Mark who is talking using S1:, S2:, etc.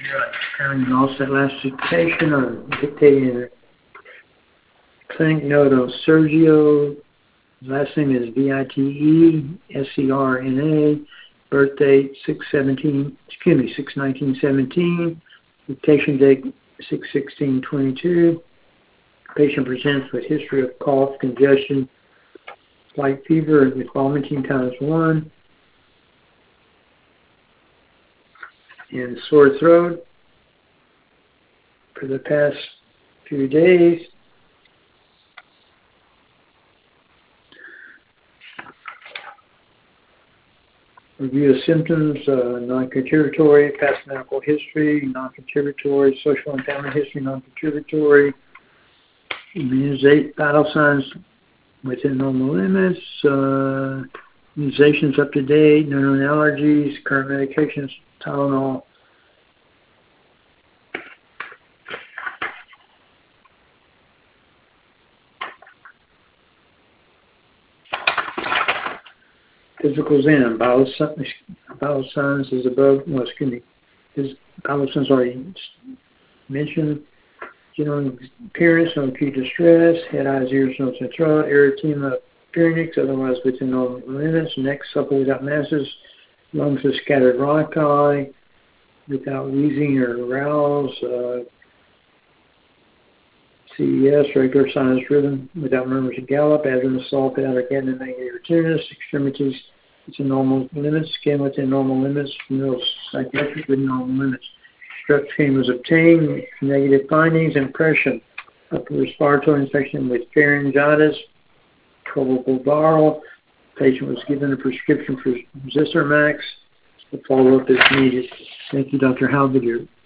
S1: Preparing an offset last dictation or dictating a clinic note on Sergio. Last name is Vite Secrna. Birth date 6/19/17. Dictation date 6/16/22. Patient presents with history of cough, congestion, slight fever with vomiting ×1, and sore throat for the past few days. Review of symptoms, non-contributory, past medical history, non-contributory, social and family history, non-contributory, vital signs within normal limits, immunizations up to date, no known allergies, current medications, Tylenol. Physical exam, vital signs is above, his vital signs already mentioned. General appearance, no acute distress, head, eyes, ears, nose, and throat, erythema, pharynx, otherwise within normal limits, neck supple without masses, lungs with scattered rhonchi, without wheezing or growls, CES, regular sinus rhythm, without murmurs and gallop, abdomen assault, without again negative retinitis, extremities within normal limits, skin within normal limits, neuropsychiatric within normal limits. Strep screen was obtained, negative findings, impression, upper respiratory infection with pharyngitis, probable viral. Patient was given a prescription for Zithromax. The follow-up is needed. Thank you, Dr. Halberdier.